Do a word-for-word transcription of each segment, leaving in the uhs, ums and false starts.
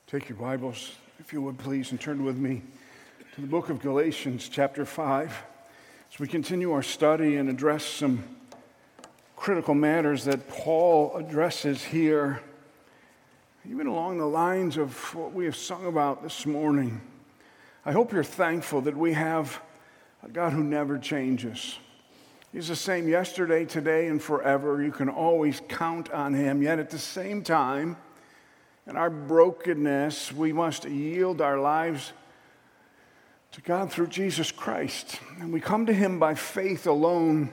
Take your Bibles, if you would please, and turn with me to the book of Galatians, chapter five, as we continue our study and address some critical matters that Paul addresses here, even along the lines of what we have sung about this morning. I hope you're thankful that we have a God who never changes. He's the same yesterday, today, and forever. You can always count on him, yet at the same time, in our brokenness, we must yield our lives to God through Jesus Christ. And we come to him by faith alone.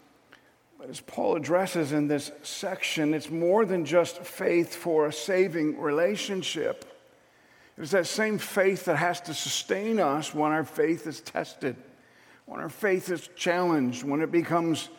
But as Paul addresses in this section, it's more than just faith for a saving relationship. It's that same faith that has to sustain us when our faith is tested, when our faith is challenged, when it becomes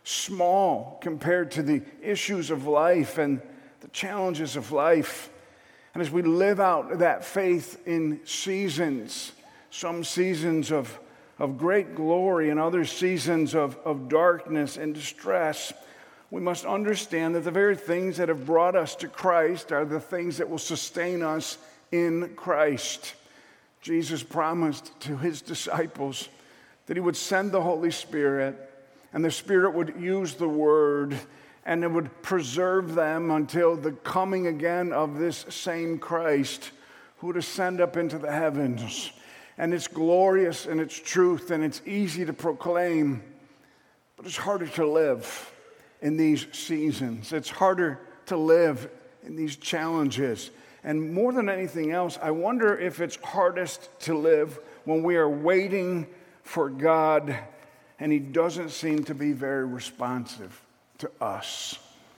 small compared to the issues of life and the challenges of life. And as we live out that faith in seasons, some seasons of, of great glory and other seasons of, of darkness and distress, we must understand that the very things that have brought us to Christ are the things that will sustain us in Christ. Jesus promised to his disciples that he would send the Holy Spirit, and the Spirit would use the Word, and it would preserve them until the coming again of this same Christ who would ascend up into the heavens. And it's glorious and it's truth and it's easy to proclaim, but it's harder to live in these seasons. It's harder to live in these challenges. And more than anything else, I wonder if it's hardest to live when we are waiting for God and he doesn't seem to be very responsive to us.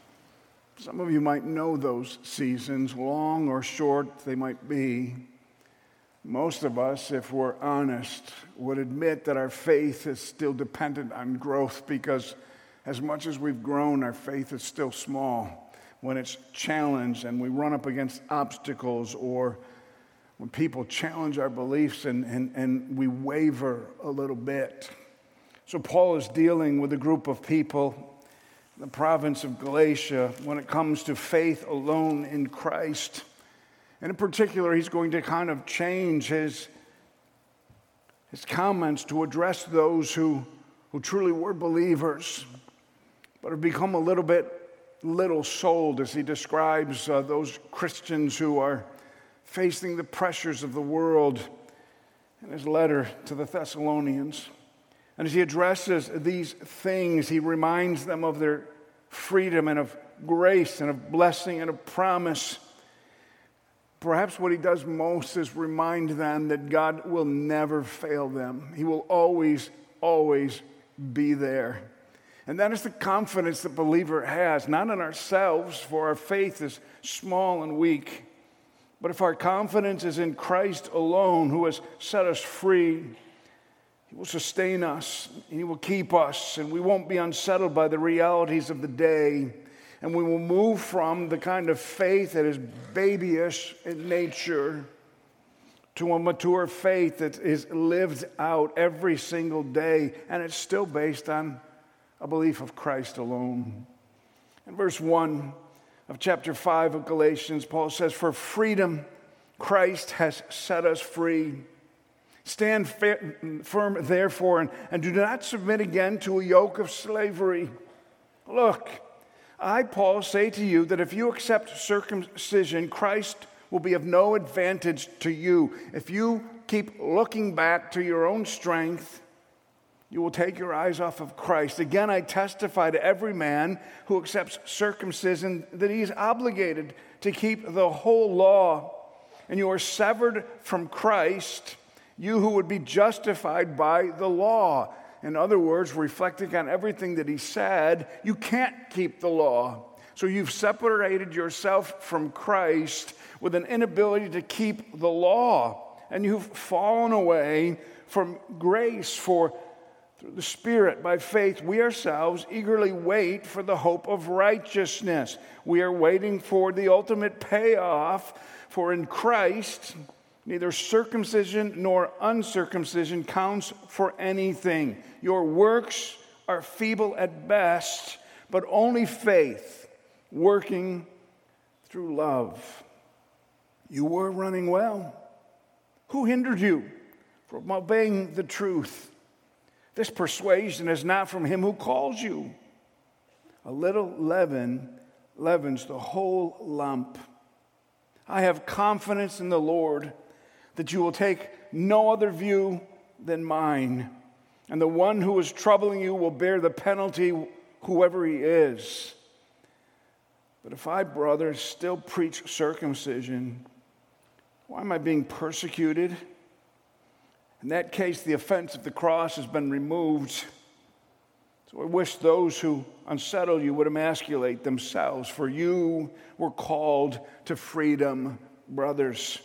Some of you might know those seasons, long or short they might be. Most of us, if we're honest, would admit that our faith is still dependent on growth, because as much as we've grown, our faith is still small when it's challenged and we run up against obstacles, or when people challenge our beliefs and, and, and we waver a little bit. So Paul is dealing with a group of people, the province of Galatia, when it comes to faith alone in Christ. And in particular, he's going to kind of change his, his comments to address those who, who truly were believers, but have become a little bit little-souled, as he describes uh, those Christians who are facing the pressures of the world in his letter to the Thessalonians. And as he addresses these things, he reminds them of their freedom and of grace and of blessing and of promise. Perhaps what he does most is remind them that God will never fail them. He will always, always be there. And that is the confidence the believer has, not in ourselves, for our faith is small and weak, but if our confidence is in Christ alone, who has set us free. He will sustain us, and he will keep us, and we won't be unsettled by the realities of the day. And we will move from the kind of faith that is babyish in nature to a mature faith that is lived out every single day, and it's still based on a belief of Christ alone. In verse one of chapter five of Galatians, Paul says, "For freedom Christ has set us free. Stand firm, therefore, and, and do not submit again to a yoke of slavery. Look, I, Paul, say to you that if you accept circumcision, Christ will be of no advantage to you. If you keep looking back to your own strength, you will take your eyes off of Christ. Again, I testify to every man who accepts circumcision that he is obligated to keep the whole law. And you are severed from Christ, you who would be justified by the law." In other words, reflecting on everything that he said, you can't keep the law. So you've separated yourself from Christ with an inability to keep the law. And you've fallen away from grace, for through the Spirit, by faith, we ourselves eagerly wait for the hope of righteousness. We are waiting for the ultimate payoff, for in Christ neither circumcision nor uncircumcision counts for anything. Your works are feeble at best, but only faith working through love. You were running well. Who hindered you from obeying the truth? This persuasion is not from him who calls you. A little leaven leavens the whole lump. I have confidence in the Lord that you will take no other view than mine, and the one who is troubling you will bear the penalty, whoever he is. But if I, brothers, still preach circumcision, why am I being persecuted? In that case, the offense of the cross has been removed. So I wish those who unsettle you would emasculate themselves, for you were called to freedom, brothers.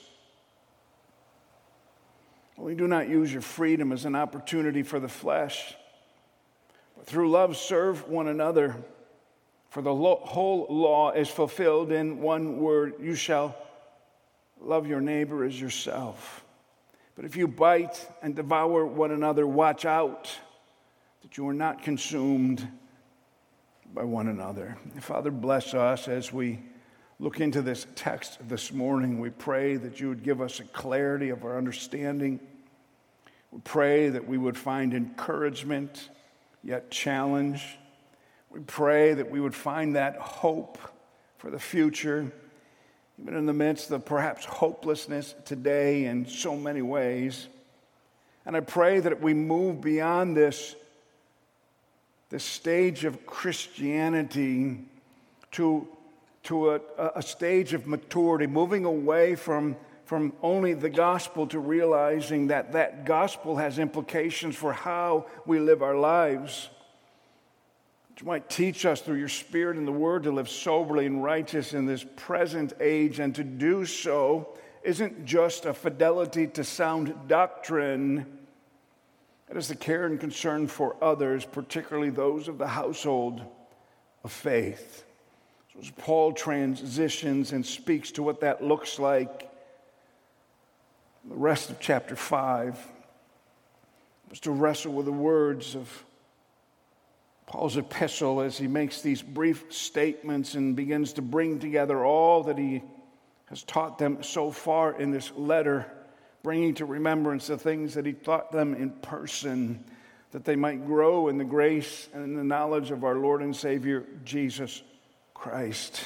Only do not use your freedom as an opportunity for the flesh, but through love serve one another. For the lo- whole law is fulfilled in one word: you shall love your neighbor as yourself. But if you bite and devour one another, watch out that you are not consumed by one another. Father, bless us as we look into this text this morning. We pray that you would give us a clarity of our understanding. We pray that we would find encouragement, yet challenge. We pray that we would find that hope for the future, even in the midst of perhaps hopelessness today in so many ways. And I pray that we move beyond this, this stage of Christianity to, to a, a stage of maturity, moving away from, from only the gospel to realizing that that gospel has implications for how we live our lives. You might teach us through your Spirit and the Word to live soberly and righteous in this present age, and to do so isn't just a fidelity to sound doctrine. It is the care and concern for others, particularly those of the household of faith. So as Paul transitions and speaks to what that looks like, the rest of chapter five was to wrestle with the words of Paul's epistle as he makes these brief statements and begins to bring together all that he has taught them so far in this letter, bringing to remembrance the things that he taught them in person, that they might grow in the grace and in the knowledge of our Lord and Savior, Jesus Christ.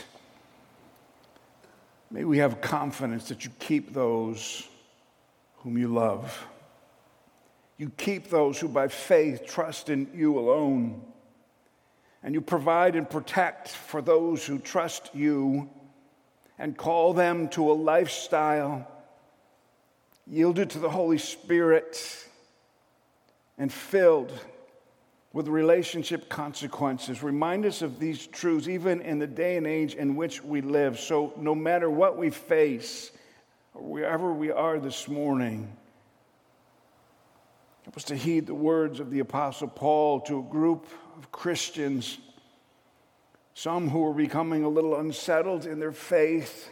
May we have confidence that you keep those whom you love. You keep those who by faith trust in you alone. And you provide and protect for those who trust you and call them to a lifestyle yielded to the Holy Spirit and filled with relationship consequences. Remind us of these truths even in the day and age in which we live. So no matter what we face or wherever we are this morning, help us to heed the words of the Apostle Paul to a group of Christians, some who are becoming a little unsettled in their faith.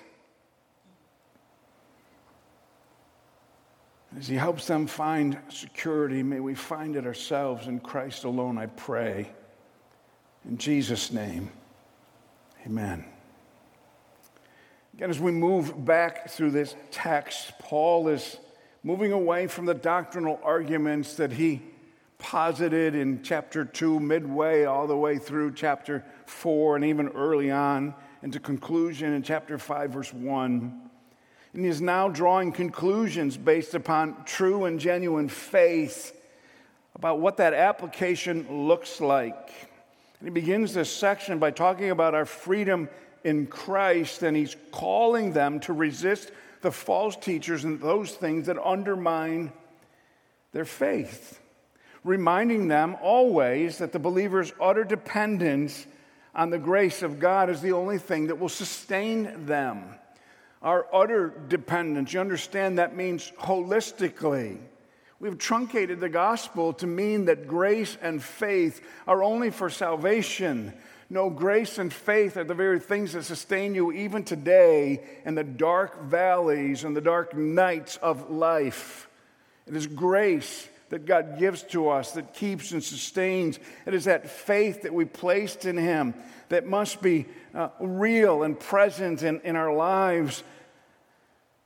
As he helps them find security, may we find it ourselves in Christ alone, I pray. In Jesus' name, amen. Again, as we move back through this text, Paul is moving away from the doctrinal arguments that he posited in chapter two, midway all the way through chapter four, and even early on into conclusion in chapter five, verse one. And he is now drawing conclusions based upon true and genuine faith about what that application looks like. And he begins this section by talking about our freedom in Christ, and he's calling them to resist the false teachers and those things that undermine their faith, reminding them always that the believer's utter dependence on the grace of God is the only thing that will sustain them. Our utter dependence, you understand that means holistically. We've truncated the gospel to mean that grace and faith are only for salvation. No, grace and faith are the very things that sustain you even today in the dark valleys and the dark nights of life. It is grace that God gives to us that keeps and sustains. It is that faith that we placed in Him that must be uh, real and present in, in our lives.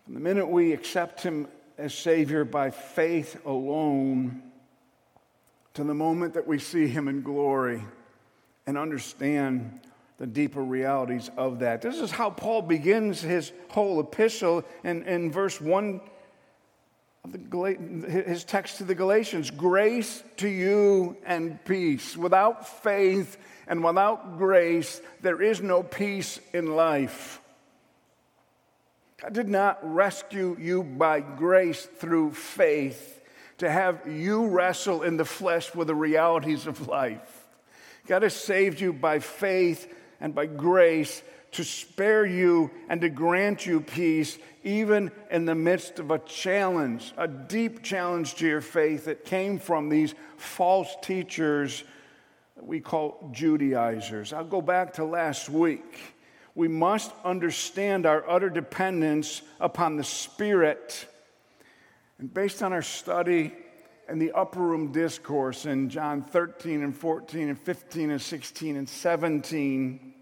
From the minute we accept him as Savior by faith alone, to the moment that we see him in glory and understand the deeper realities of that. This is how Paul begins his whole epistle in, in verse one of the Gal- his text to the Galatians. Grace to you and peace. Without faith and without grace, there is no peace in life. God did not rescue you by grace through faith to have you wrestle in the flesh with the realities of life. God has saved you by faith and by grace to spare you and to grant you peace even in the midst of a challenge, a deep challenge to your faith that came from these false teachers that we call Judaizers. I'll go back to last week. We must understand our utter dependence upon the Spirit. And based on our study and the upper room discourse in John thirteen and fourteen and fifteen and sixteen and seventeen,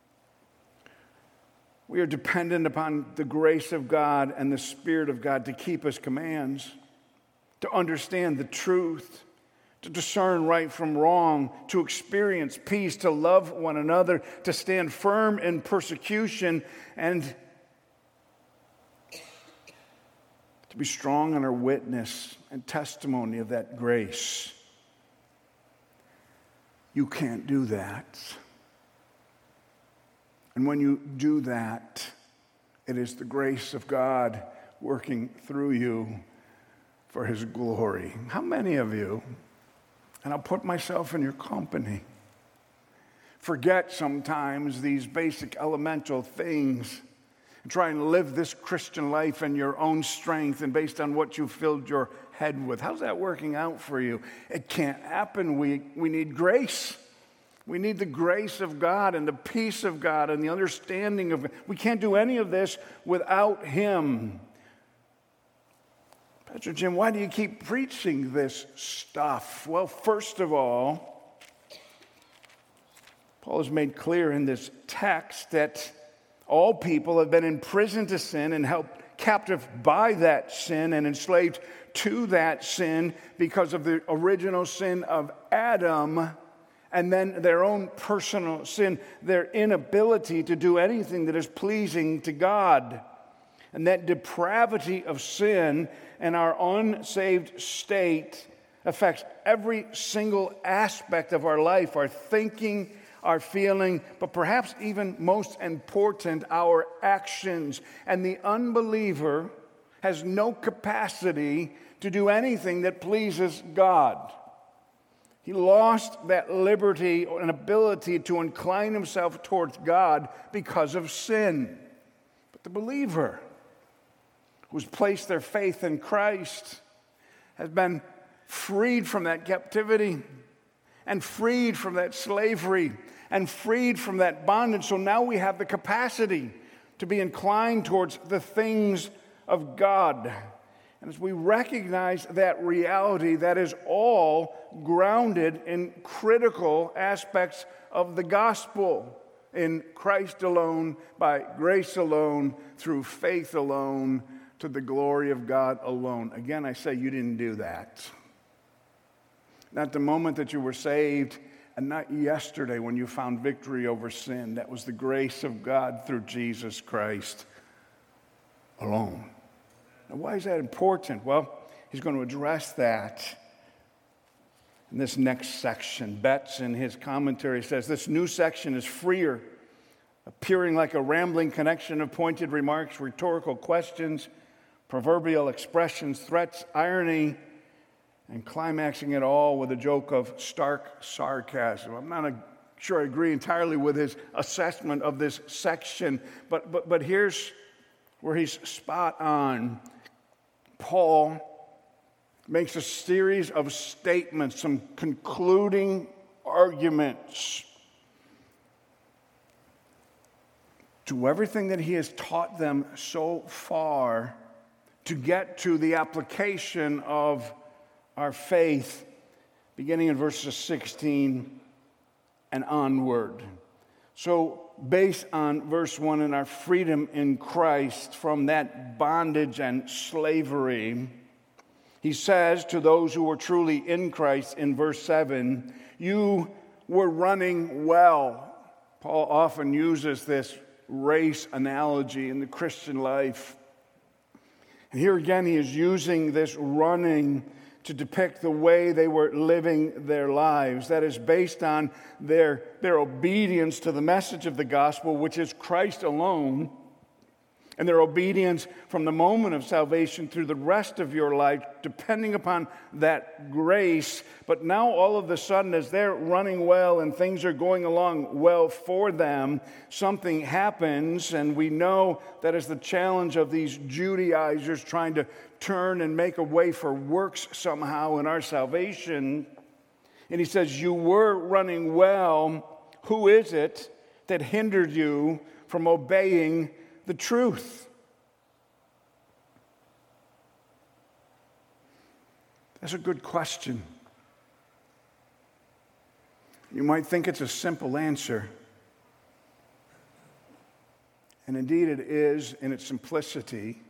we are dependent upon the grace of God and the Spirit of God to keep His commands, to understand the truth, to discern right from wrong, to experience peace, to love one another, to stand firm in persecution, and to be strong in our witness and testimony of that grace. You can't do that. And when you do that, it is the grace of God working through you for His glory. How many of you, and I'll put myself in your company, forget sometimes these basic elemental things and try and live this Christian life in your own strength and based on what you filled your head with? How's that working out for you? It can't happen. We, we need grace. We need the grace of God and the peace of God and the understanding of it. We can't do any of this without Him. Pastor Jim, why do you keep preaching this stuff? Well, first of all, Paul has made clear in this text that all people have been imprisoned to sin and held captive by that sin and enslaved to that sin because of the original sin of Adam and then their own personal sin, their inability to do anything that is pleasing to God. And that depravity of sin and our unsaved state affects every single aspect of our life, our thinking, our feeling, but perhaps even most important, our actions. And the unbeliever has no capacity to do anything that pleases God. He lost that liberty and ability to incline himself towards God because of sin. But the believer who's placed their faith in Christ has been freed from that captivity and freed from that slavery and freed from that bondage. So now we have the capacity to be inclined towards the things of God. And as we recognize that reality, that is all grounded in critical aspects of the gospel. In Christ alone, by grace alone, through faith alone, to the glory of God alone. Again, I say you didn't do that. Not the moment that you were saved, and not yesterday when you found victory over sin. That was the grace of God through Jesus Christ alone. Now, why is that important? Well, he's going to address that in this next section. Betts, in his commentary, says this new section is freer, appearing like a rambling connection of pointed remarks, rhetorical questions, proverbial expressions, threats, irony, and climaxing it all with a joke of stark sarcasm. I'm not a, sure I agree entirely with his assessment of this section, but, but, but here's where he's spot on. Paul makes a series of statements, some concluding arguments to everything that he has taught them so far to get to the application of our faith, beginning in verses sixteen and onward. So, based on verse one and our freedom in Christ from that bondage and slavery, he says to those who were truly in Christ in verse seven, you were running well. Paul often uses this race analogy in the Christian life. And here again, he is using this running to depict the way they were living their lives. That is based on their, their obedience to the message of the gospel, which is Christ alone, and their obedience from the moment of salvation through the rest of your life, depending upon that grace. But now all of a sudden, as they're running well and things are going along well for them, something happens, and we know that is the challenge of these Judaizers trying to turn and make a way for works somehow in our salvation. And he says, you were running well. Who is it that hindered you from obeying the truth? That's a good question. You might think it's a simple answer. And indeed it is in its simplicity.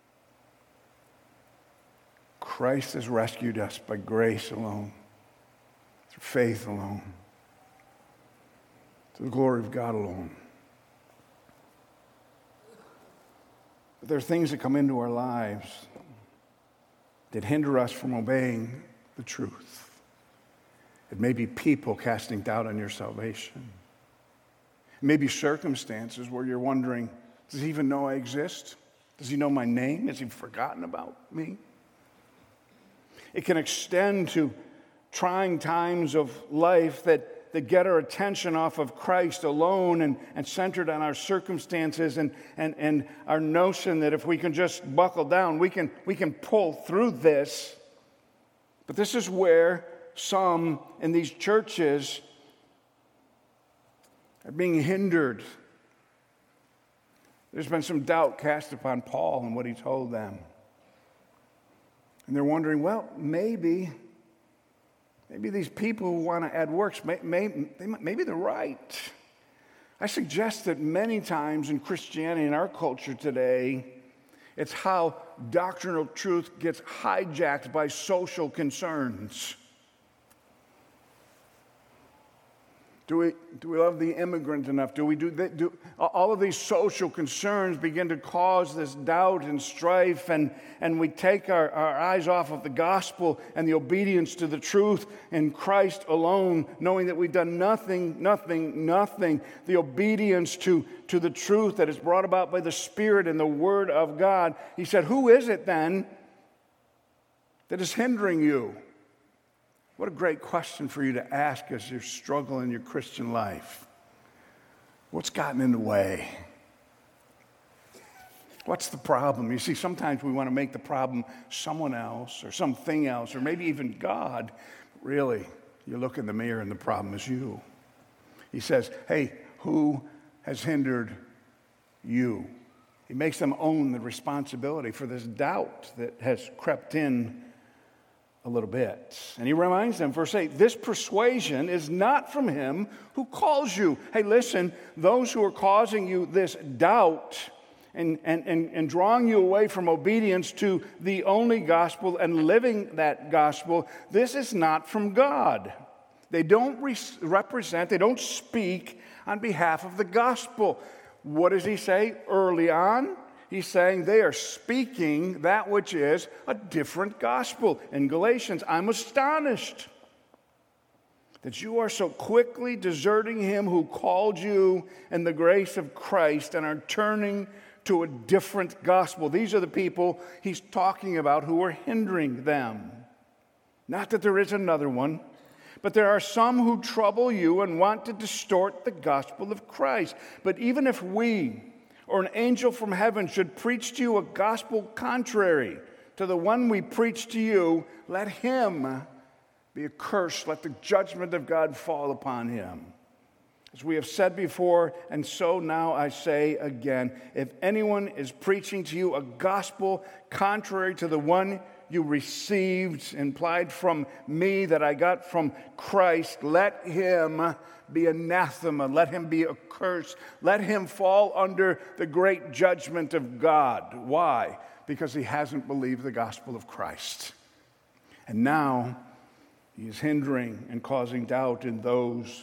Christ has rescued us by grace alone, through faith alone, to the glory of God alone. But there are things that come into our lives that hinder us from obeying the truth. It may be people casting doubt on your salvation. It may be circumstances where you're wondering, does he even know I exist? Does he know my name? Has he forgotten about me? It can extend to trying times of life that, that get our attention off of Christ alone and, and centered on our circumstances and, and, and our notion that if we can just buckle down, we can, we can pull through this. But this is where some in these churches are being hindered. There's been some doubt cast upon Paul and what he told them. And they're wondering, well, maybe, maybe these people who want to add works, may, may, maybe they're right. I suggest that many times in Christianity, in our culture today, it's how doctrinal truth gets hijacked by social concerns. Do we, do we love the immigrant enough? Do we do, do all of these social concerns begin to cause this doubt and strife, and, and we take our, our eyes off of the gospel and the obedience to the truth in Christ alone, knowing that we've done nothing, nothing, nothing. The obedience to, to the truth that is brought about by the Spirit and the Word of God. He said, who is it then that is hindering you? What a great question for you to ask as you struggle in your Christian life. What's gotten in the way? What's the problem? You see, sometimes we want to make the problem someone else or something else or maybe even God. Really, you look in the mirror and the problem is you. He says, hey, who has hindered you? He makes them own the responsibility for this doubt that has crept in a little bit. And he reminds them, verse eight, this persuasion is not from him who calls you. Hey, listen, those who are causing you this doubt and, and, and, and drawing you away from obedience to the only gospel and living that gospel, this is not from God. They don't re- represent, they don't speak on behalf of the gospel. What does he say early on? He's saying they are speaking that which is a different gospel. In Galatians, I'm astonished that you are so quickly deserting him who called you in the grace of Christ and are turning to a different gospel. These are the people he's talking about who are hindering them. Not that there is another one, but there are some who trouble you and want to distort the gospel of Christ. But even if we or an angel from heaven should preach to you a gospel contrary to the one we preach to you, let him be accursed. Let the judgment of God fall upon him. As we have said before, and so now I say again, if anyone is preaching to you a gospel contrary to the one you received, implied from me that I got from Christ, let him be anathema, let him be accursed, let him fall under the great judgment of God. Why? Because he hasn't believed the gospel of Christ. And now he is hindering and causing doubt in those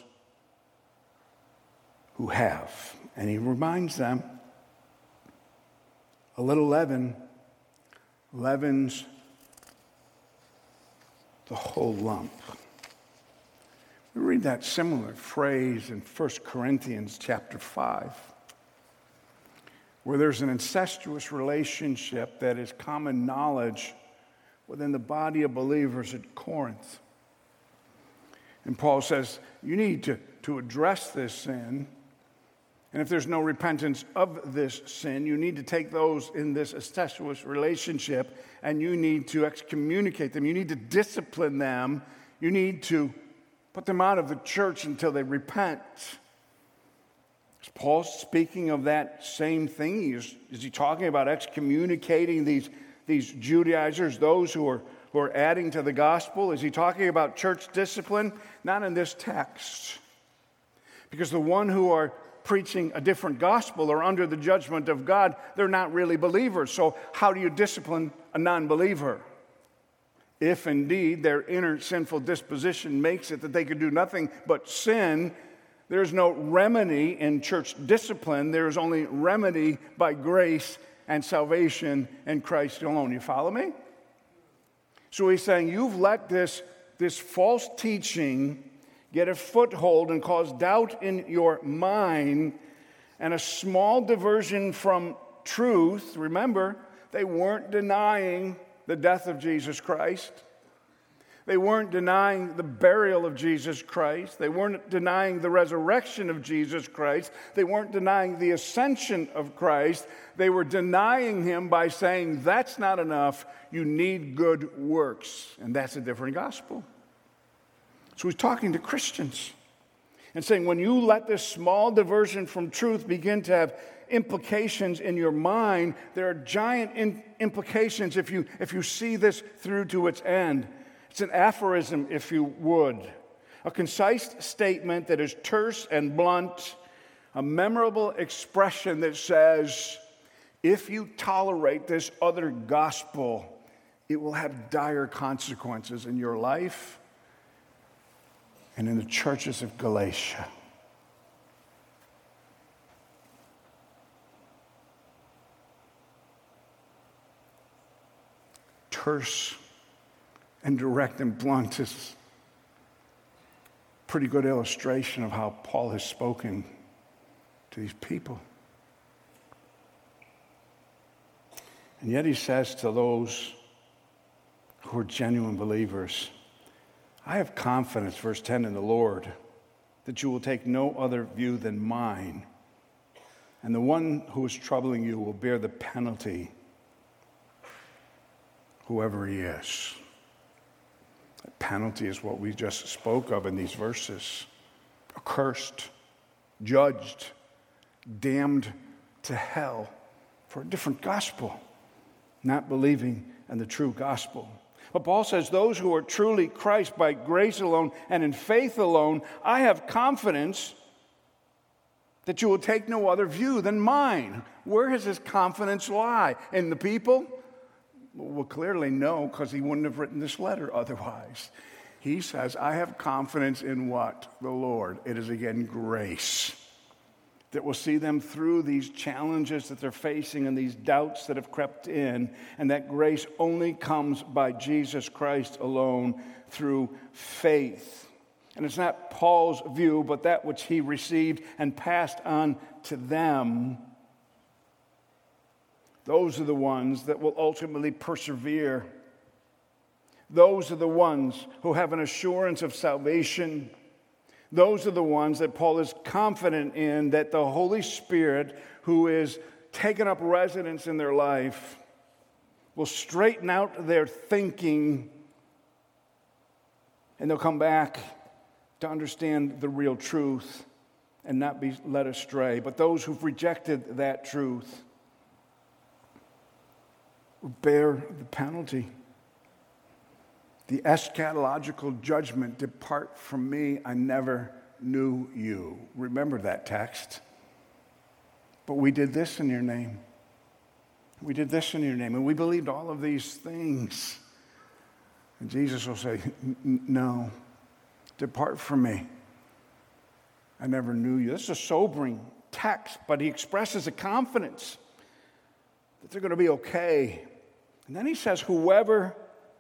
who have. And he reminds them, a little leaven leavens the whole lump. We read that similar phrase in First Corinthians chapter five, where there's an incestuous relationship that is common knowledge within the body of believers at Corinth. And Paul says, you need to, to address this sin. And if there's no repentance of this sin, you need to take those in this incestuous relationship and you need to excommunicate them. You need to discipline them. You need to put them out of the church until they repent. Is Paul speaking of that same thing? Is, is he talking about excommunicating these, these Judaizers, those who are, who are adding to the gospel? Is he talking about church discipline? Not in this text. Because the one who are preaching a different gospel or under the judgment of God, they're not really believers. So how do you discipline a non-believer? If indeed their inner sinful disposition makes it that they could do nothing but sin, there's no remedy in church discipline. There's only remedy by grace and salvation in Christ alone. You follow me? So he's saying, you've let this, this false teaching get a foothold and cause doubt in your mind, and a small diversion from truth. Remember, they weren't denying the death of Jesus Christ. They weren't denying the burial of Jesus Christ. They weren't denying the resurrection of Jesus Christ. They weren't denying the ascension of Christ. They were denying him by saying, that's not enough. You need good works. And that's a different gospel. So he's talking to Christians and saying, when you let this small diversion from truth begin to have implications in your mind, there are giant in- implications if you, if you see this through to its end. It's an aphorism, if you would, a concise statement that is terse and blunt, a memorable expression that says, if you tolerate this other gospel, it will have dire consequences in your life and in the churches of Galatia. Terse and direct and blunt is a pretty good illustration of how Paul has spoken to these people. And yet he says to those who are genuine believers, I have confidence, verse ten, in the Lord, that you will take no other view than mine, and the one who is troubling you will bear the penalty, whoever he is. That penalty is what we just spoke of in these verses. Accursed, judged, damned to hell for a different gospel, not believing in the true gospel. But Paul says, those who are truly Christ by grace alone and in faith alone, I have confidence that you will take no other view than mine. Where does his confidence lie? In the people? Well, clearly no, because he wouldn't have written this letter otherwise. He says, I have confidence in what? The Lord. It is again grace that will see them through these challenges that they're facing and these doubts that have crept in. And that grace only comes by Jesus Christ alone through faith. And it's not Paul's view, but that which he received and passed on to them. Those are the ones that will ultimately persevere. Those are the ones who have an assurance of salvation. Those are the ones that Paul is confident in, that the Holy Spirit, who is taken up residence in their life, will straighten out their thinking, and they'll come back to understand the real truth and not be led astray. But those who've rejected that truth will bear the penalty. the eschatological judgment, depart from me, I never knew you. Remember that text. But we did this in your name. We did this in your name, and we believed all of these things. And Jesus will say, no, depart from me. I never knew you. This is a sobering text, but he expresses a confidence that they're going to be okay. And then he says, whoever,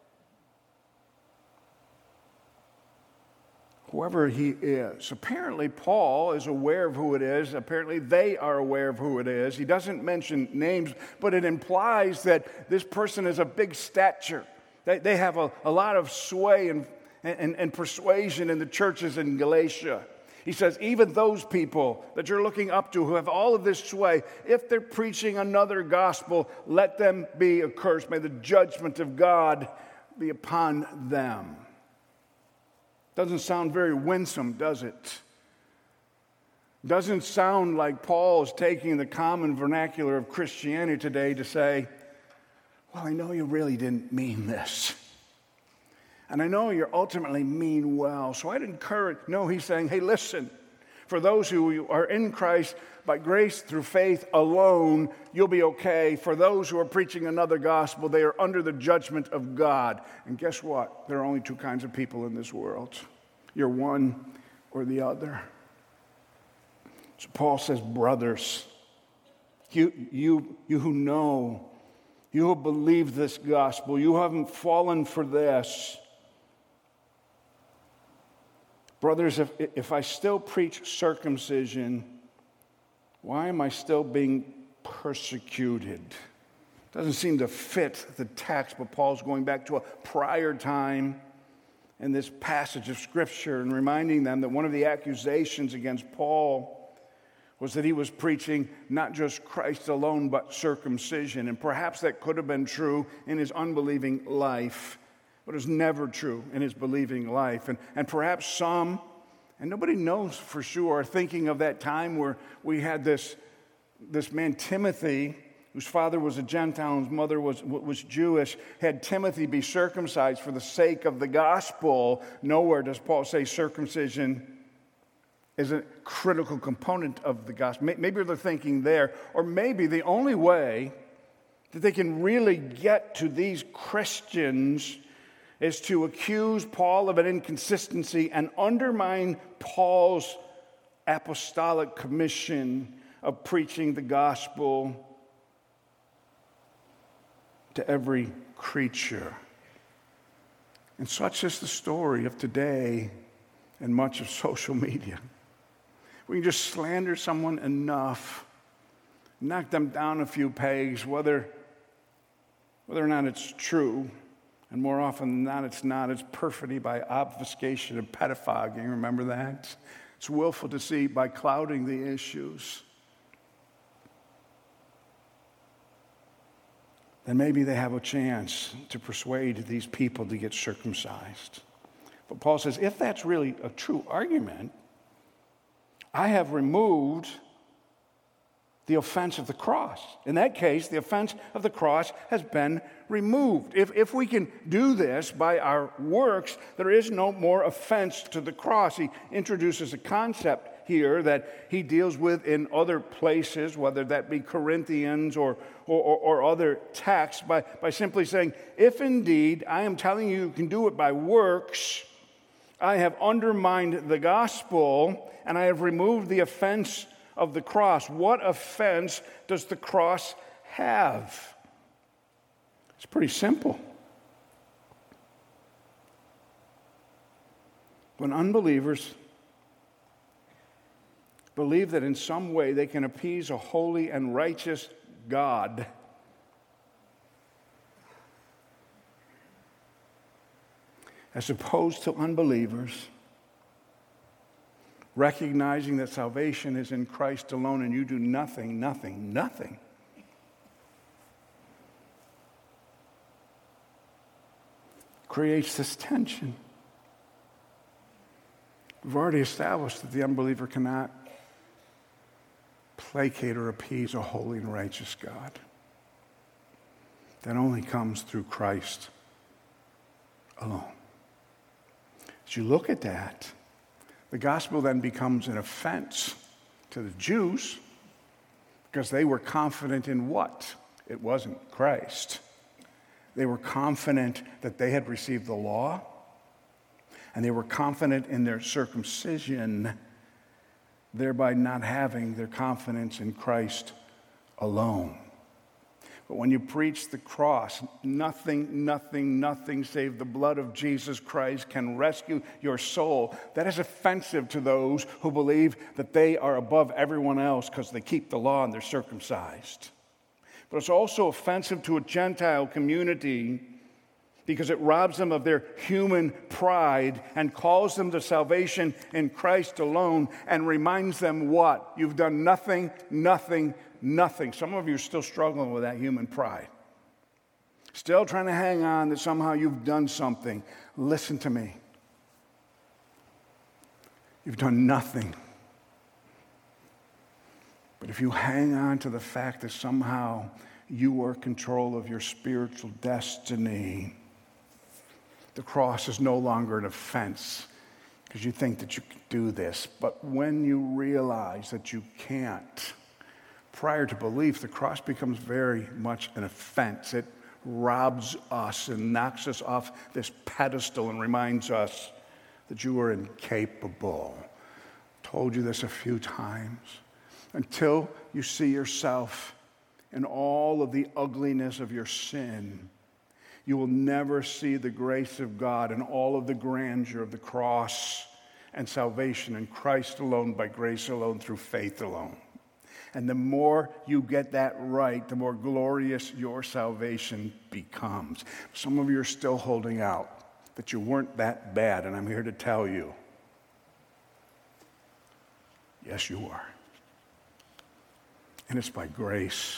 whoever he is. Apparently, Paul is aware of who it is. Apparently, they are aware of who it is. He doesn't mention names, but it implies that this person is of big stature. They, they have a, a lot of sway and, and, and persuasion in the churches in Galatia. He says, even those people that you're looking up to who have all of this sway, if they're preaching another gospel, let them be accursed. May the judgment of God be upon them. Doesn't sound very winsome, does it? Doesn't sound like Paul is taking the common vernacular of Christianity today to say, well, I know you really didn't mean this. And I know you ultimately mean well, so I'd encourage, no, he's saying, hey, listen, for those who are in Christ by grace through faith alone, you'll be okay. For those who are preaching another gospel, they are under the judgment of God. And guess what? There are only two kinds of people in this world. You're one or the other. So Paul says, brothers, you, you, you who know, you who believe this gospel, you haven't fallen for this. Brothers, if, if I still preach circumcision, why am I still being persecuted? Doesn't seem to fit the text, but Paul's going back to a prior time in this passage of Scripture and reminding them that one of the accusations against Paul was that he was preaching not just Christ alone, but circumcision. And perhaps that could have been true in his unbelieving life, but it's never true in his believing life. And, and perhaps some, and nobody knows for sure, are thinking of that time where we had this, this man Timothy, whose father was a Gentile and his mother was, was Jewish, had Timothy be circumcised for the sake of the gospel. Nowhere does Paul say circumcision is a critical component of the gospel. Maybe they're thinking there, or maybe the only way that they can really get to these Christians is to accuse Paul of an inconsistency and undermine Paul's apostolic commission of preaching the gospel to every creature. And such is the story of today and much of social media. We can just slander someone enough, knock them down a few pegs, whether, whether or not it's true. And more often than not, it's not. It's perfidy by obfuscation and pettifogging. Remember that? It's willful deceit by clouding the issues. Then maybe they have a chance to persuade these people to get circumcised. But Paul says, if that's really a true argument, I have removed the offense of the cross. In that case, the offense of the cross has been removed. If, if we can do this by our works, there is no more offense to the cross. He introduces a concept here that he deals with in other places, whether that be Corinthians or, or, or, or other texts, by, by simply saying, if indeed I am telling you you can do it by works, I have undermined the gospel and I have removed the offense of the cross. What offense does the cross have? It's pretty simple. When unbelievers believe that in some way they can appease a holy and righteous God, as opposed to unbelievers recognizing that salvation is in Christ alone and you do nothing, nothing, nothing. Creates this tension. We've already established that the unbeliever cannot placate or appease a holy and righteous God. That only comes through Christ alone. As you look at that, the gospel then becomes an offense to the Jews because they were confident in what? It wasn't Christ. They were confident that they had received the law, and they were confident in their circumcision, thereby not having their confidence in Christ alone. But when you preach the cross, nothing, nothing, nothing save the blood of Jesus Christ can rescue your soul. That is offensive to those who believe that they are above everyone else because they keep the law and they're circumcised. But it's also offensive to a Gentile community because it robs them of their human pride and calls them to salvation in Christ alone and reminds them what? You've done nothing, nothing, nothing. Some of you are still struggling with that human pride. Still trying to hang on that somehow you've done something. Listen to me. You've done nothing. But if you hang on to the fact that somehow you are in control of your spiritual destiny, the cross is no longer an offense because you think that you can do this. But when you realize that you can't, prior to belief, the cross becomes very much an offense. It robs us and knocks us off this pedestal and reminds us that you are incapable. Told you this a few times. Until you see yourself in all of the ugliness of your sin, you will never see the grace of God and all of the grandeur of the cross and salvation in Christ alone, by grace alone, through faith alone. And the more you get that right, the more glorious your salvation becomes. Some of you are still holding out that you weren't that bad, and I'm here to tell you, yes, you are. And it's by grace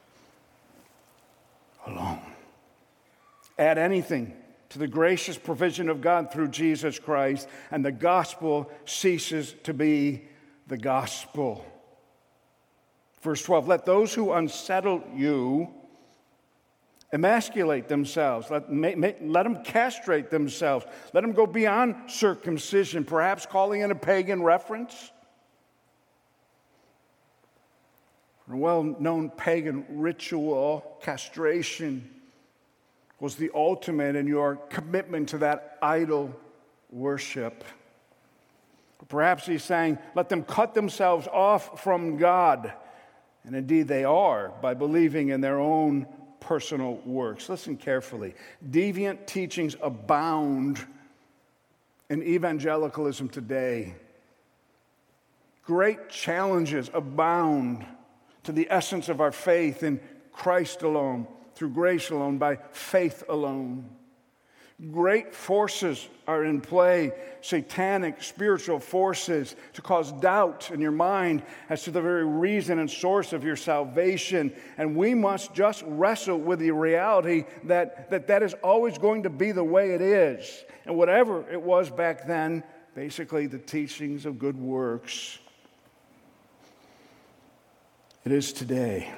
alone. Add anything to the gracious provision of God through Jesus Christ, and the gospel ceases to be the gospel. Verse twelve, let those who unsettle you emasculate themselves. Let, ma- ma- let them castrate themselves. Let them go beyond circumcision, perhaps calling in a pagan reference. A well-known pagan ritual, castration, was the ultimate in your commitment to that idol worship. Perhaps he's saying, let them cut themselves off from God. And indeed they are, by believing in their own personal works. Listen carefully. Deviant teachings abound in evangelicalism today. Great challenges abound to the essence of our faith in Christ alone, through grace alone, by faith alone. Great forces are in play, satanic, spiritual forces, to cause doubt in your mind as to the very reason and source of your salvation. And we must just wrestle with the reality that that, that is always going to be the way it is. And whatever it was back then, basically the teachings of good works, it is today.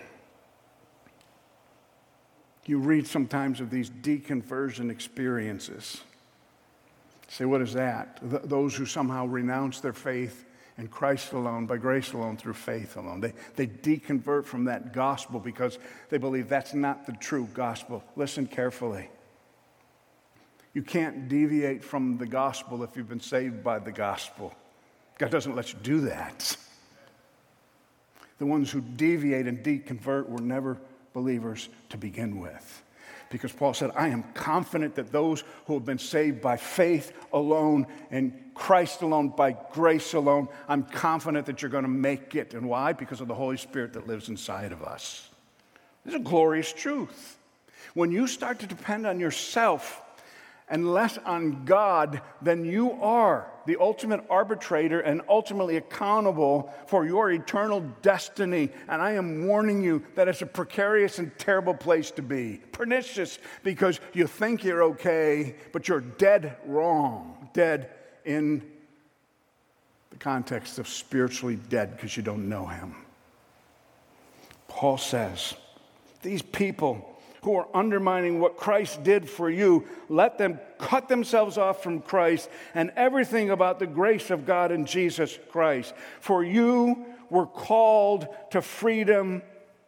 You read sometimes of these deconversion experiences. Say, what is that? Th- those who somehow renounce their faith in Christ alone, by grace alone, through faith alone. They, they deconvert from that gospel because they believe that's not the true gospel. Listen carefully. You can't deviate from the gospel if you've been saved by the gospel. God doesn't let you do that. The ones who deviate and deconvert were never believers to begin with. Because Paul said, I am confident that those who have been saved by faith alone and Christ alone, by grace alone, I'm confident that you're going to make it. And why? Because of the Holy Spirit that lives inside of us. This is a glorious truth. When you start to depend on yourself and less on God, then you are the ultimate arbitrator and ultimately accountable for your eternal destiny. And I am warning you that it's a precarious and terrible place to be. Pernicious, because you think you're okay, but you're dead wrong. Dead in the context of spiritually dead because you don't know him. Paul says, these people who are undermining what Christ did for you, let them cut themselves off from Christ and everything about the grace of God in Jesus Christ. For you were called to freedom.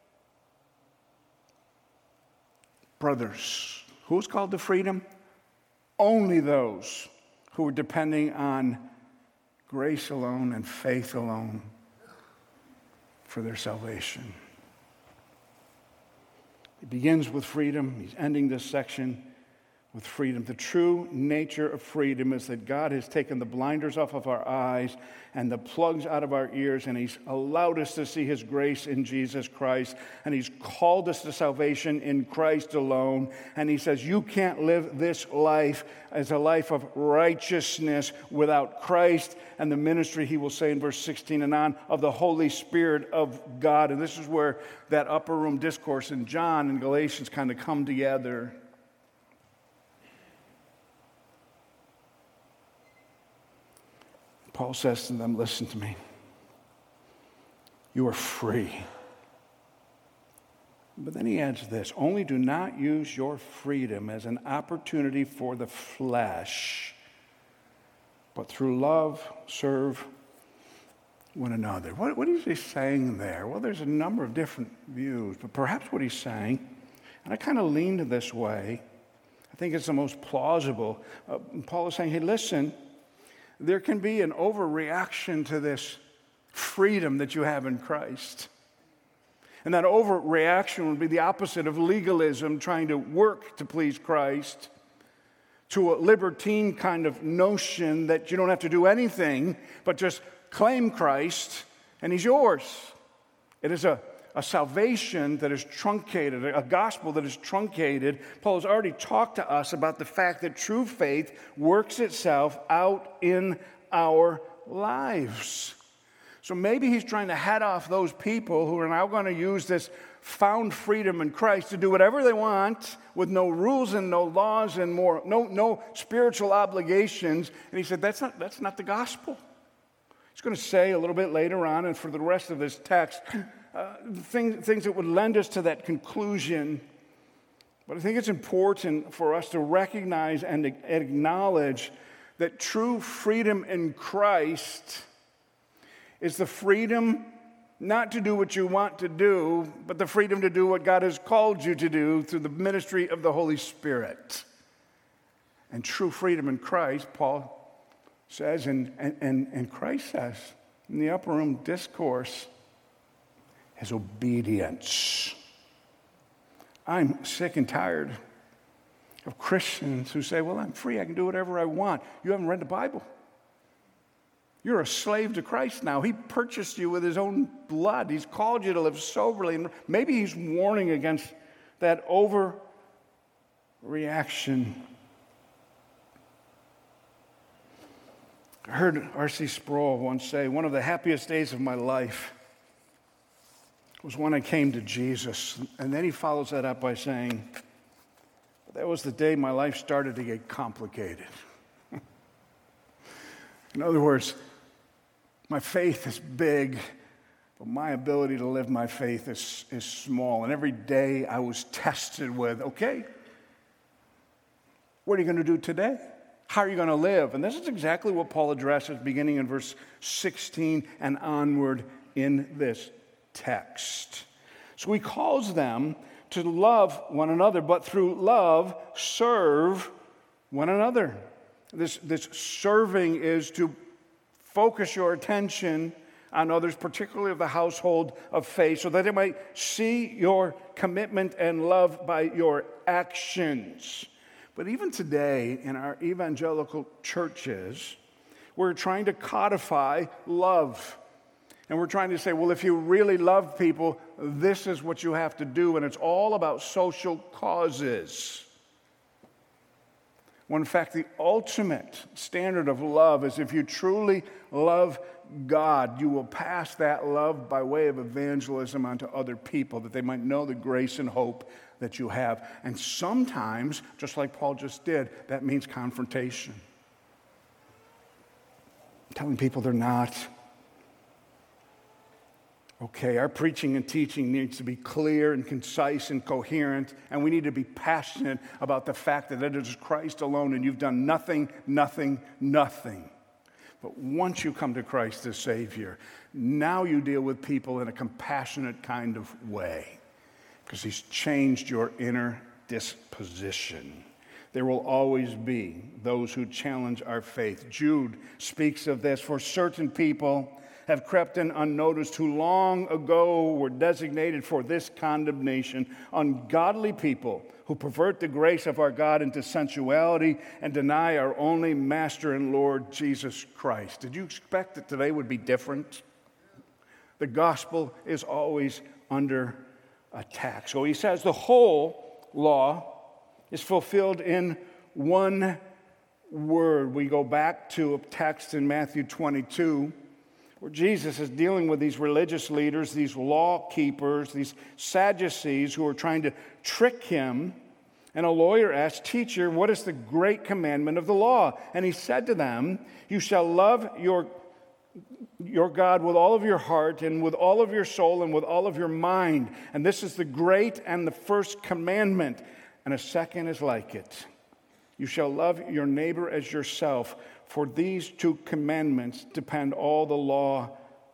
Brothers, who's called to freedom? Only those who are depending on grace alone and faith alone for their salvation. He begins with freedom. He's ending this section with freedom. The true nature of freedom is that God has taken the blinders off of our eyes and the plugs out of our ears, and He's allowed us to see His grace in Jesus Christ, and He's called us to salvation in Christ alone. And He says, you can't live this life as a life of righteousness without Christ and the ministry, He will say in verse sixteen and on, of the Holy Spirit of God. And this is where that upper room discourse in John and Galatians kind of come together. Paul says to them, listen to me. You are free. But then he adds this, only do not use your freedom as an opportunity for the flesh, but through love serve one another. What, what is he saying there? Well, there's a number of different views, but perhaps what he's saying, and I kind of leaned this way, I think it's the most plausible. Uh, Paul is saying, hey, listen, there can be an overreaction to this freedom that you have in Christ. And that overreaction would be the opposite of legalism, trying to work to please Christ, to a libertine kind of notion that you don't have to do anything but just claim Christ and He's yours. It is a, a salvation that is truncated, a gospel that is truncated. Paul has already talked to us about the fact that true faith works itself out in our lives. So maybe he's trying to head off those people who are now going to use this found freedom in Christ to do whatever they want with no rules and no laws and more, no, no spiritual obligations. And he said, that's not, that's not the gospel. He's going to say a little bit later on, and for the rest of this text, uh, things, things that would lend us to that conclusion. But I think it's important for us to recognize and acknowledge that true freedom in Christ is the freedom not to do what you want to do, but the freedom to do what God has called you to do through the ministry of the Holy Spirit. And true freedom in Christ, Paul says, and, and, and Christ says in the upper room discourse, is obedience. I'm sick and tired of Christians who say, well, I'm free, I can do whatever I want. You haven't read the Bible. You're a slave to Christ now. He purchased you with His own blood. He's called you to live soberly. And maybe He's warning against that overreaction. I heard R C Sproul once say, one of the happiest days of my life was when I came to Jesus. And then he follows that up by saying, that was the day my life started to get complicated. In other words, my faith is big, but my ability to live my faith is, is small. And every day I was tested with, okay, what are you going to do today? How are you going to live? And this is exactly what Paul addresses beginning in verse sixteen and onward in this text. So he calls them to love one another, but through love serve one another. This, this serving is to focus your attention on others, particularly of the household of faith, so that they might see your commitment and love by your actions. But even today, in our evangelical churches, we're trying to codify love. And we're trying to say, well, if you really love people, this is what you have to do. And it's all about social causes. When in fact, the ultimate standard of love is if you truly love God, you will pass that love by way of evangelism onto other people, that they might know the grace and hope that you have. And sometimes, just like Paul just did, that means confrontation. Telling people they're not Okay, our preaching and teaching needs to be clear and concise and coherent, and we need to be passionate about the fact that it is Christ alone and you've done nothing, nothing, nothing. But once you come to Christ as Savior, now you deal with people in a compassionate kind of way because He's changed your inner disposition. There will always be those who challenge our faith. Jude speaks of this. For certain people have crept in unnoticed who long ago were designated for this condemnation, ungodly people who pervert the grace of our God into sensuality and deny our only Master and Lord, Jesus Christ. Did you expect that today would be different? The gospel is always under attack. So he says the whole law is fulfilled in one word. We go back to a text in Matthew twenty-two where Jesus is dealing with these religious leaders, these law keepers, these Sadducees who are trying to trick him. And a lawyer asked, "Teacher, what is the great commandment of the law?" And he said to them, "You shall love your, your God with all of your heart and with all of your soul and with all of your mind. And this is the great and the first commandment. And a second is like it. You shall love your neighbor as yourself. For these two commandments depend all the law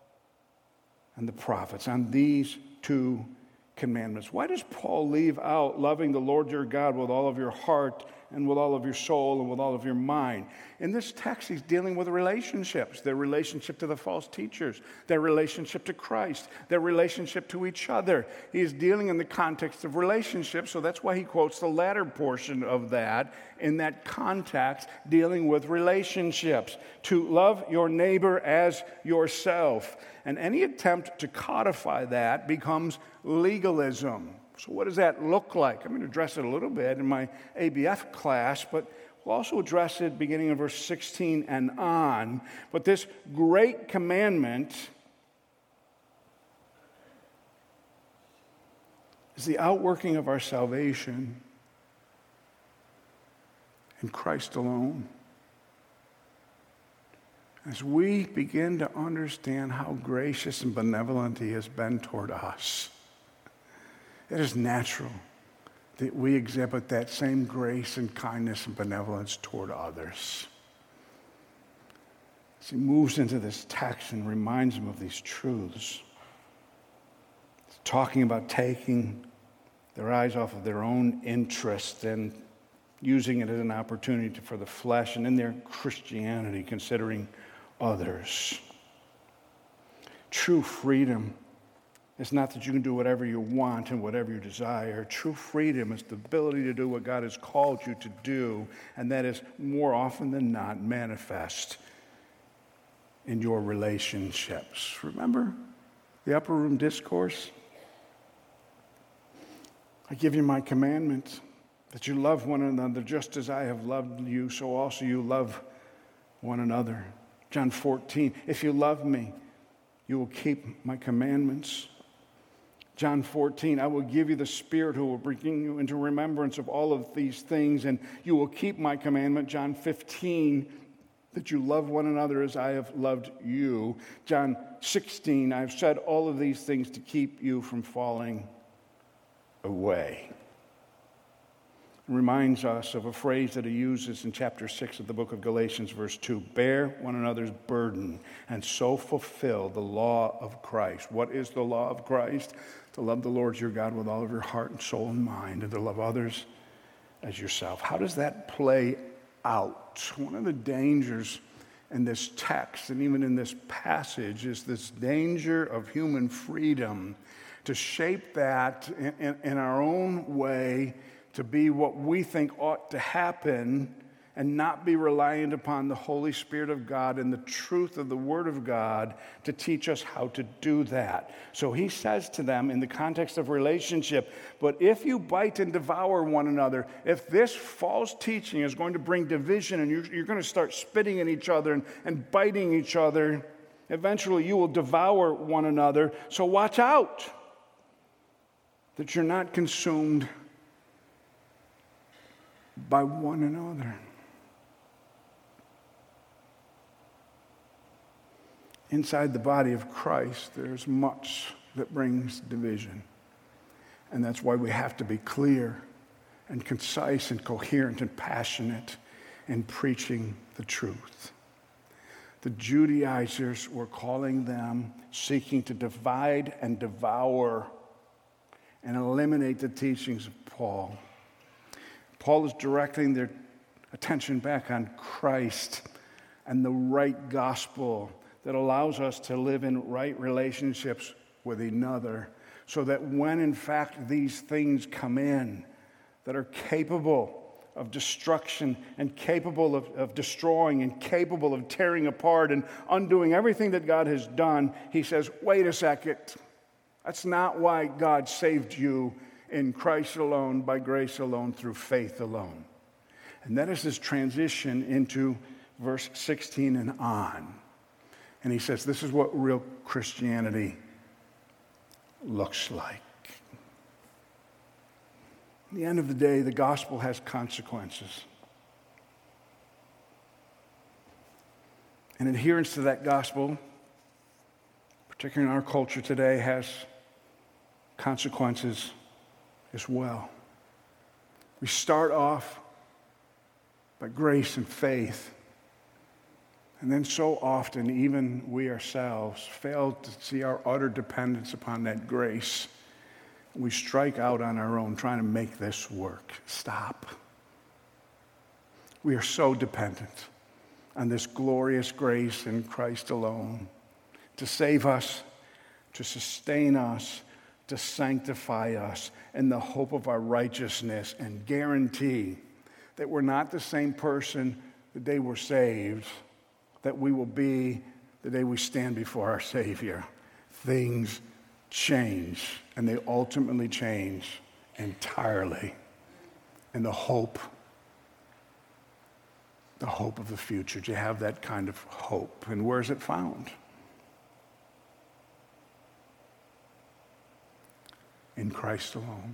and the prophets, on these two commandments." Why does Paul leave out loving the Lord your God with all of your heart and with all of your soul and with all of your mind? In this text, he's dealing with relationships, their relationship to the false teachers, their relationship to Christ, their relationship to each other. He is dealing in the context of relationships, so that's why he quotes the latter portion of that in that context, dealing with relationships. To love your neighbor as yourself. And any attempt to codify that becomes legalism. So what does that look like? I'm going to address it a little bit in my A B F class, but we'll also address it beginning in verse sixteen and on. But this great commandment is the outworking of our salvation in Christ alone. As we begin to understand how gracious and benevolent He has been toward us, it is natural that we exhibit that same grace and kindness and benevolence toward others. As he moves into this text and reminds them of these truths, he's talking about taking their eyes off of their own interest and using it as an opportunity for the flesh, and in their Christianity, considering others. True freedom is not that you can do whatever you want and whatever you desire. True freedom is the ability to do what God has called you to do, and that is more often than not manifest in your relationships. Remember the upper room discourse? I give you my commandment, that you love one another just as I have loved you, so also you love one another. John fourteen, if you love me, you will keep my commandments. John fourteen, I will give you the Spirit who will bring you into remembrance of all of these things, and you will keep my commandment. John fifteen, that you love one another as I have loved you. John sixteen, I've said all of these things to keep you from falling away. It reminds us of a phrase that he uses in chapter six of the book of Galatians, verse two. Bear one another's burden and so fulfill the law of Christ. What is the law of Christ? To love the Lord your God with all of your heart and soul and mind, and to love others as yourself. How does that play out? One of the dangers in this text and even in this passage is this danger of human freedom to shape that in, in, in our own way to be what we think ought to happen and not be reliant upon the Holy Spirit of God and the truth of the Word of God to teach us how to do that. So he says to them in the context of relationship, but if you bite and devour one another, if this false teaching is going to bring division and you're, you're going to start spitting at each other and, and biting each other, eventually you will devour one another. So watch out that you're not consumed by one another. Inside the body of Christ, there's much that brings division. And that's why we have to be clear and concise and coherent and passionate in preaching the truth. The Judaizers were calling them seeking to divide and devour and eliminate the teachings of Paul. Paul is directing their attention back on Christ and the right gospel that allows us to live in right relationships with another, so that when in fact these things come in that are capable of destruction and capable of, of destroying and capable of tearing apart and undoing everything that God has done, he says, wait a second. That's not why God saved you in Christ alone, by grace alone, through faith alone. And that is this transition into verse sixteen and on. And he says, this is what real Christianity looks like. At the end of the day, the gospel has consequences. And adherence to that gospel, particularly in our culture today, has consequences as well. We start off by grace and faith, and then so often, even we ourselves fail to see our utter dependence upon that grace. We strike out on our own, trying to make this work. Stop. We are so dependent on this glorious grace in Christ alone to save us, to sustain us, to sanctify us in the hope of our righteousness, and guarantee that we're not the same person the day we're saved that we will be the day we stand before our Savior. Things change, and they ultimately change entirely. And the hope, the hope of the future. Do you have that kind of hope? And where is it found? In Christ alone.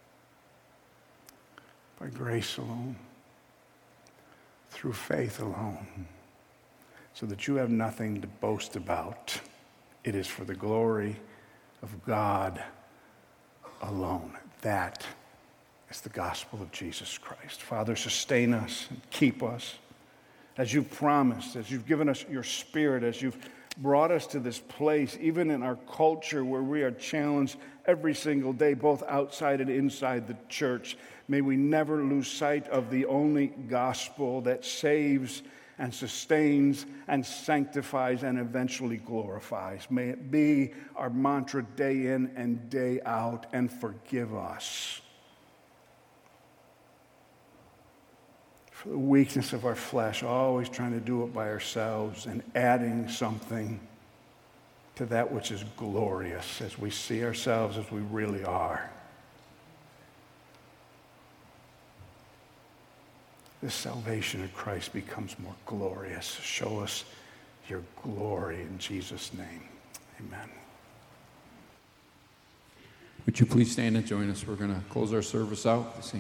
By grace alone. Through faith alone. So that you have nothing to boast about. It is for the glory of God alone. That is the gospel of Jesus Christ. Father, sustain us and keep us as you've promised, as you've given us your Spirit, as you've brought us to this place, even in our culture where we are challenged every single day, both outside and inside the church. May we never lose sight of the only gospel that saves and sustains and sanctifies and eventually glorifies. May it be our mantra day in and day out, and forgive us for the weakness of our flesh, always trying to do it by ourselves and adding something to that which is glorious as we see ourselves as we really are. This salvation of Christ becomes more glorious. Show us your glory in Jesus' name. Amen. Would you please stand and join us? We're going to close our service out.